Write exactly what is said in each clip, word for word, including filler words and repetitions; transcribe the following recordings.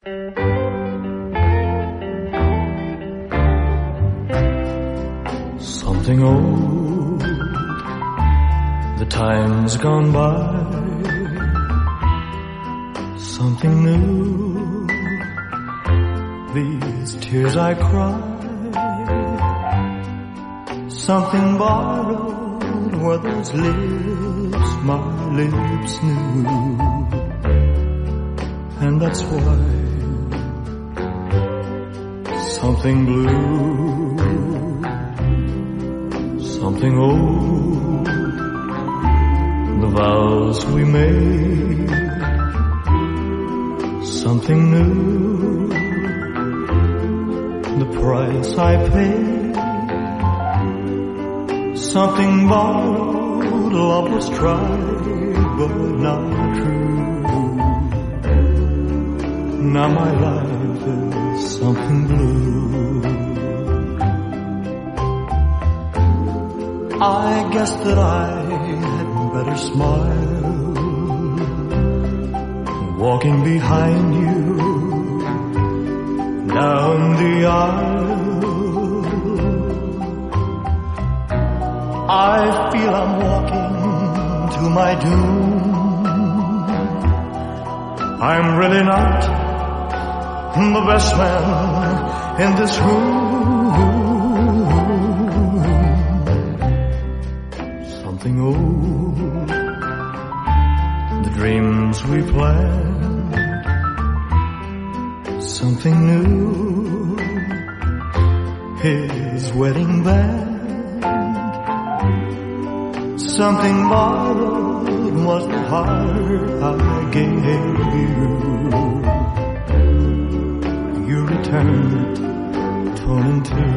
Something old, the time's gone by. Something new, these tears I cry. Something borrowed, were those lips my lips knew. And that's why something blue, something old, the vows we made. Something new, the price I paid. Something borrowed, love was tried, but not true. Now my life is something blue. I guess that I had better smile, walking behind you down the aisle. I feel I'm walking to my doom. I'm really not the best man in this room. Something old, the dreams we planned. Something new, his wedding band. Something borrowed was the heart I gave you. You returned it, torn in two.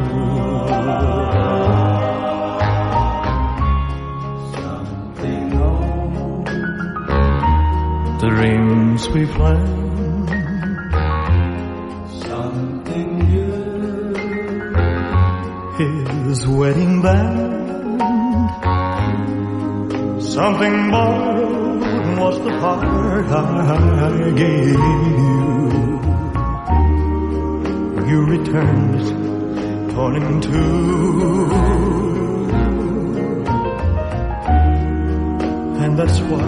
Something old, the dreams we planned. Something new, his wedding band. Something borrowed was the heart I gave you. You returned it, torn in two. And that's why,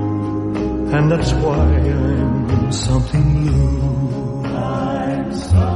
and that's why I'm something new. I'm something